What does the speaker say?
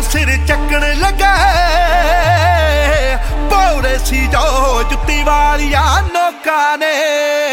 सिर चकन लगे पौड़े सी जो जुत्ती वालिया नोका ने।